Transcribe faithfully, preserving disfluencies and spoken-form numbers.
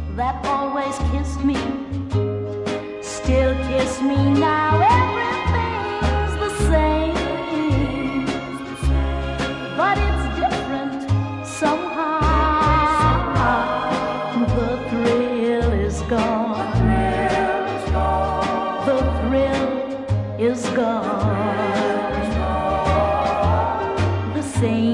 that always kissed me still kiss me now. Everything's the same, but it's different somehow. The thrill is gone. The thrill is gone. The same